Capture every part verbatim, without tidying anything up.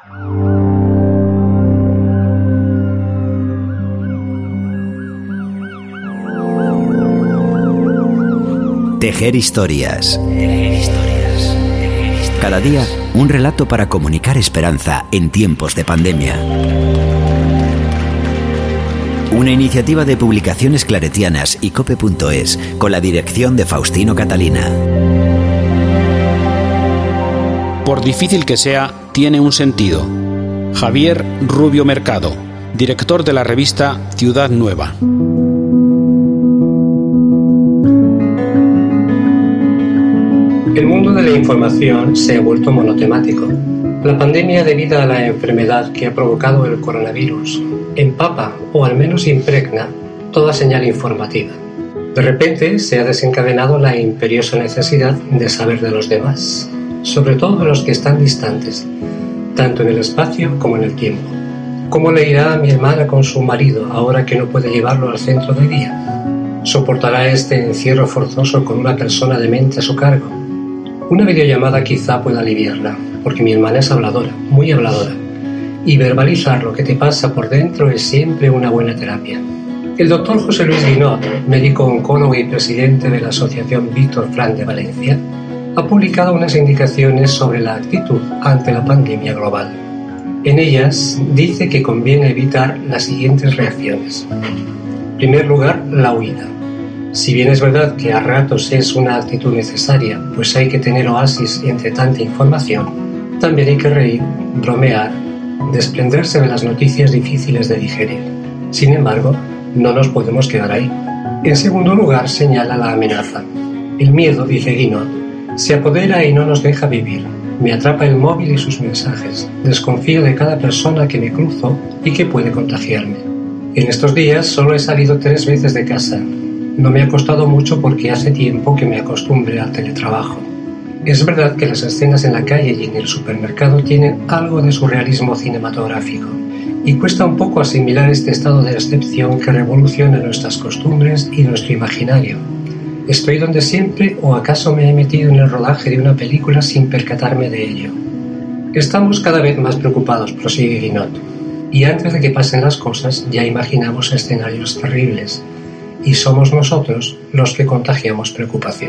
Tejer historias. Cada día, un relato para comunicar esperanza en tiempos de pandemia. Una iniciativa de Publicaciones Claretianas y cope punto es, con la dirección de Faustino Catalina. Por difícil que sea, tiene un sentido. Javier Rubio Mercado, director de la revista Ciudad Nueva. El mundo de la información se ha vuelto monotemático. La pandemia debido a la enfermedad que ha provocado el coronavirus empapa, o al menos impregna, toda señal informativa. De repente se ha desencadenado la imperiosa necesidad de saber de los demás, sobre todo de los que están distantes, tanto en el espacio como en el tiempo. ¿Cómo le irá a mi hermana con su marido ahora que no puede llevarlo al centro de día? ¿Soportará este encierro forzoso con una persona demente a su cargo? Una videollamada quizá pueda aliviarla, porque mi hermana es habladora, muy habladora, y verbalizar lo que te pasa por dentro es siempre una buena terapia. El doctor José Luis Guinot, médico oncólogo y presidente de la Asociación Víctor Frank de Valencia, ha publicado unas indicaciones sobre la actitud ante la pandemia global. En ellas dice que conviene evitar las siguientes reacciones. En primer lugar, la huida. Si bien es verdad que a ratos es una actitud necesaria, pues hay que tener oasis entre tanta información, también hay que reír, bromear, desprenderse de las noticias difíciles de digerir. Sin embargo, no nos podemos quedar ahí. En segundo lugar, señala la amenaza. El miedo, dice Guinot, se apodera y no nos deja vivir. Me atrapa el móvil y sus mensajes. Desconfío de cada persona que me cruzo y que puede contagiarme. En estos días solo he salido tres veces de casa. No me ha costado mucho porque hace tiempo que me acostumbré al teletrabajo. Es verdad que las escenas en la calle y en el supermercado tienen algo de surrealismo cinematográfico y cuesta un poco asimilar este estado de excepción que revoluciona nuestras costumbres y nuestro imaginario. ¿Estoy donde siempre o acaso me he metido en el rodaje de una película sin percatarme de ello? Estamos cada vez más preocupados, prosigue Guinot, y antes de que pasen las cosas ya imaginamos escenarios terribles. Y somos nosotros los que contagiamos preocupación.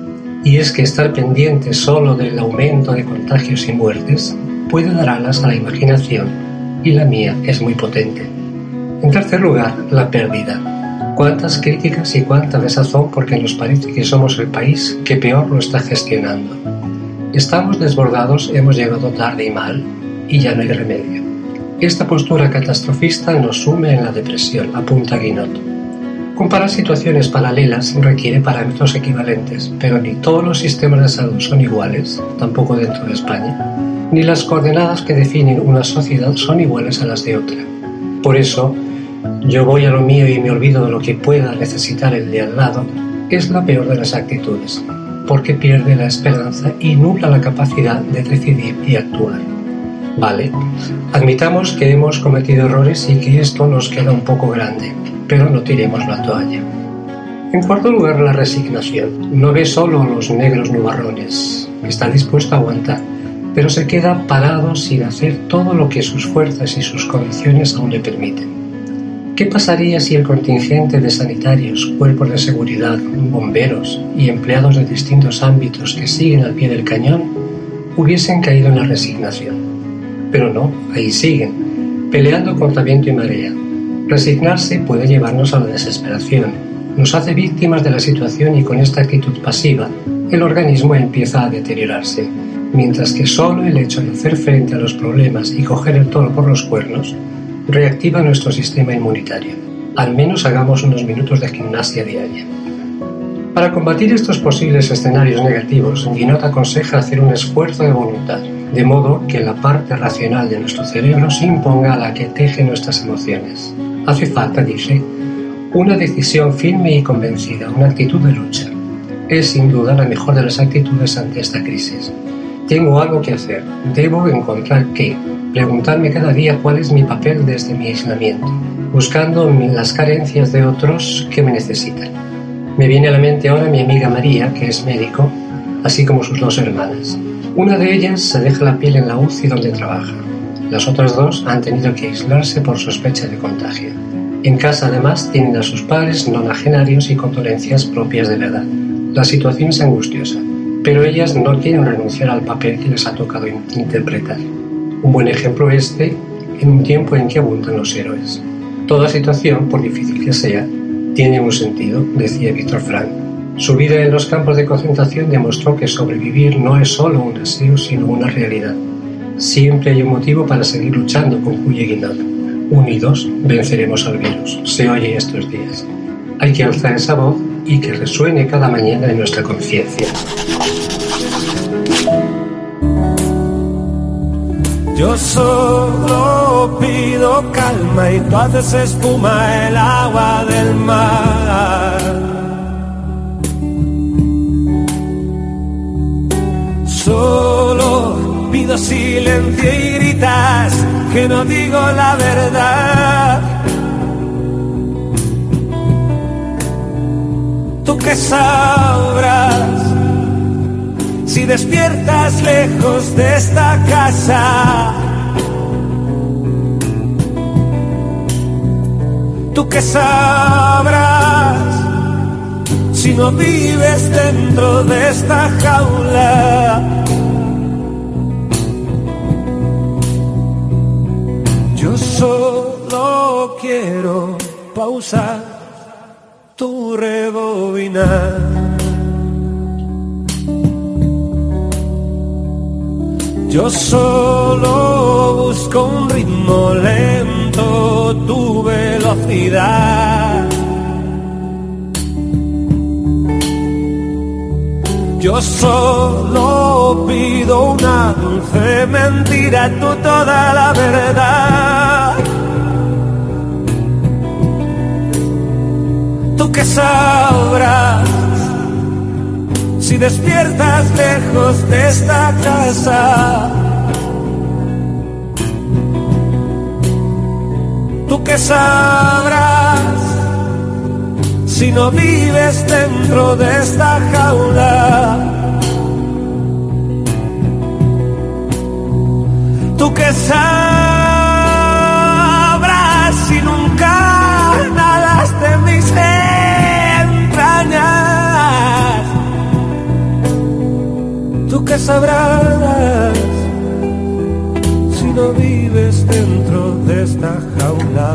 Y es que estar pendiente solo del aumento de contagios y muertes puede dar alas a la imaginación, y la mía es muy potente. En tercer lugar, la pérdida. Cuántas críticas y cuánta desazón porque nos parece que somos el país que peor lo está gestionando. Estamos desbordados, hemos llegado tarde y mal, y ya no hay remedio. Esta postura catastrofista nos sume en la depresión, apunta Guinot. Comparar situaciones paralelas requiere parámetros equivalentes, pero ni todos los sistemas de salud son iguales, tampoco dentro de España, ni las coordenadas que definen una sociedad son iguales a las de otra. Por eso, yo voy a lo mío y me olvido de lo que pueda necesitar el de al lado, es la peor de las actitudes, porque pierde la esperanza y nubla la capacidad de decidir y actuar. Vale, admitamos que hemos cometido errores y que esto nos queda un poco grande, pero no tiremos la toalla. En cuarto lugar, la resignación. No ve solo los negros nubarrones, está dispuesto a aguantar, pero se queda parado sin hacer todo lo que sus fuerzas y sus condiciones aún le permiten. ¿Qué pasaría si el contingente de sanitarios, cuerpos de seguridad, bomberos y empleados de distintos ámbitos que siguen al pie del cañón hubiesen caído en la resignación? Pero no, ahí siguen, peleando contra viento y marea. Resignarse puede llevarnos a la desesperación, nos hace víctimas de la situación y con esta actitud pasiva, el organismo empieza a deteriorarse, mientras que solo el hecho de hacer frente a los problemas y coger el toro por los cuernos reactiva nuestro sistema inmunitario. Al menos hagamos unos minutos de gimnasia diaria. Para combatir estos posibles escenarios negativos, Guinot aconseja hacer un esfuerzo de voluntad, de modo que la parte racional de nuestro cerebro se imponga a la que teje nuestras emociones. Hace falta, dice, una decisión firme y convencida, una actitud de lucha. Es sin duda la mejor de las actitudes ante esta crisis. Tengo algo que hacer, debo encontrar qué, preguntarme cada día cuál es mi papel desde mi aislamiento, buscando las carencias de otros que me necesitan. Me viene a la mente ahora mi amiga María, que es médico, así como sus dos hermanas. Una de ellas se deja la piel en la U C I donde trabaja. Las otras dos han tenido que aislarse por sospecha de contagio. En casa, además, tienen a sus padres nonagenarios y con dolencias propias de la edad. La situación es angustiosa, pero ellas no quieren renunciar al papel que les ha tocado in- interpretar. Un buen ejemplo este en un tiempo en que abundan los héroes. Toda situación, por difícil que sea, tiene un sentido, decía Víctor Frank. Su vida en los campos de concentración demostró que sobrevivir no es solo un deseo, sino una realidad. Siempre hay un motivo para seguir luchando, concluye Guinot. Unidos venceremos al virus, se oye estos días. Hay que alzar esa voz y que resuene cada mañana en nuestra conciencia. Yo solo pido calma y tú haces espuma el agua del mar. Solo pido silencio y gritas que no digo la verdad. Tú que sabrás si despiertas lejos de esta casa. Tú que sabrás si no vives dentro de esta jaula. Yo solo quiero pausar tu rebobinar. Yo solo busco un ritmo lento, tu velocidad. Yo solo pido una dulce mentira, tú toda la verdad. Tú que sabrás si despiertas lejos de esta casa. Tú que sabrás si no vives dentro de esta jaula. Tú que sabrás si nunca nadas de mis entrañas. Tú que sabrás si no vives dentro de esta jaula.